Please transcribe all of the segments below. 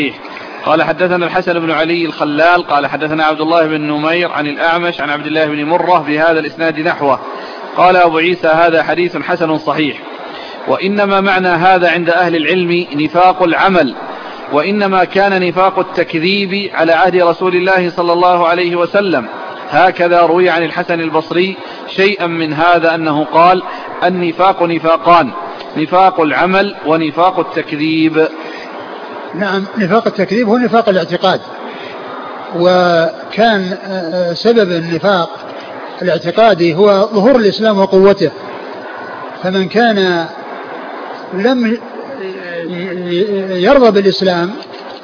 قال حدثنا الحسن بن علي الخلال قال حدثنا عبد الله بن نمير عن الأعمش عن عبد الله بن مرة بهذا الإسناد نحوه. قال أبو عيسى هذا حديث حسن صحيح. وإنما معنى هذا عند أهل العلم نفاق العمل، وإنما كان نفاق التكذيب على عهد رسول الله صلى الله عليه وسلم. هكذا روي عن الحسن البصري شيئا من هذا أنه قال النفاق نفاقان، نفاق العمل ونفاق التكذيب. نعم، نفاق التكذيب هو نفاق الاعتقاد، وكان سبب النفاق الاعتقادي هو ظهور الإسلام وقوته، فمن كان لم يرضى بالإسلام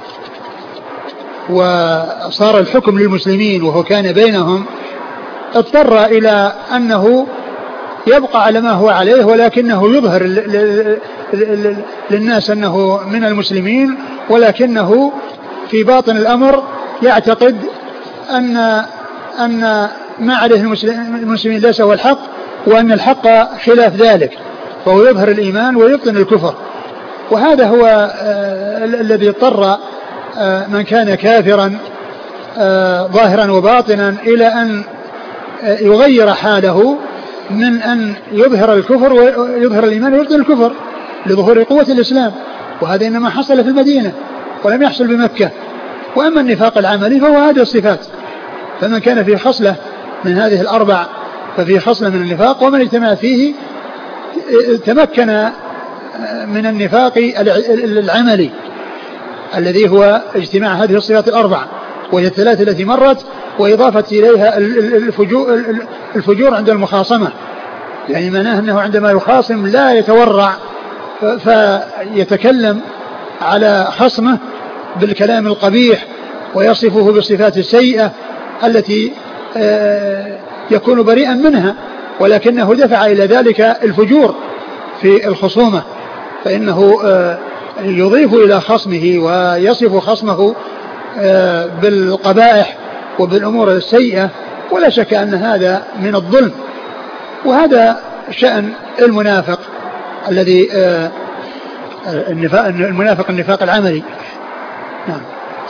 وصار الحكم للمسلمين وهو كان بينهم اضطر إلى أنه يبقى على ما هو عليه، ولكنه يظهر للناس أنه من المسلمين، ولكنه في باطن الأمر يعتقد أن ما عليه المسلمين ليس هو الحق، وأن الحق خلاف ذلك، فهو يظهر الإيمان ويبطن الكفر. وهذا هو الذي اضطر من كان كافرا ظاهرا وباطنا إلى أن يغير حاله من أن يظهر الكفر ويظهر الإيمان ويبطن الكفر لظهور قوة الإسلام، وهذا إنما حصل في المدينة ولم يحصل بمكة. وأما النفاق العملي فهو هذه الصفات، فمن كان في خصلة من هذه الأربع ففي خصلة من النفاق، ومن اجتمع فيه تمكن من النفاق العملي الذي هو اجتماع هذه الصفات الأربع، وهي الثلاث التي مرت، وإضافة إليها الفجور عند المخاصمة، يعني معناه أنه عندما يخاصم لا يتورع فيتكلم على خصمه بالكلام القبيح ويصفه بالصفات السيئة التي يكون بريئا منها، ولكنه دفع إلى ذلك الفجور في الخصومة، فإنه يضيف إلى خصمه ويصف خصمه بالقبائح وبالأمور السيئة، ولا شك أن هذا من الظلم، وهذا شأن المنافق الذي المنافق النفاق العملي. نعم.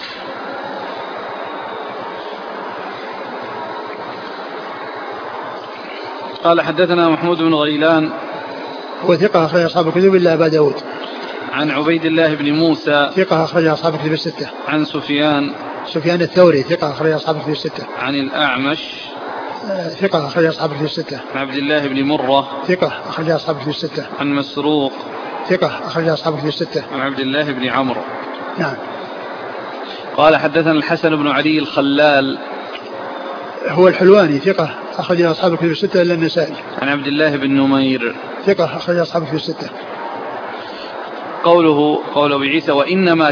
قال حدثنا محمود بن غيلان هو ثقة أخرج أصحاب الكتب إلا أبا داود. عن عبيد الله بن موسى ثقة أخرج أصحاب الكتب الستة. عن سفيان الثوري ثقة أخرج أصحاب الكتب الستة. عن الأعمش ثقة أخرج أصحاب الكتب الستة. عن عبد الله بن مرة ثقة أخرج أصحاب الكتب الستة. عن مسروق ثقة أخرج أصحاب الكتب الستة. عن عبد الله بن عمرو. نعم. قال حدثنا الحسن بن علي الخلال هو الحلواني ثقة أخرج أصحاب الكتب الستة إلا النسائي. عن عبد الله بن نمير ثقة أخرج أصحاب الكتب الستة. قوله قول أبي عيسى وإنما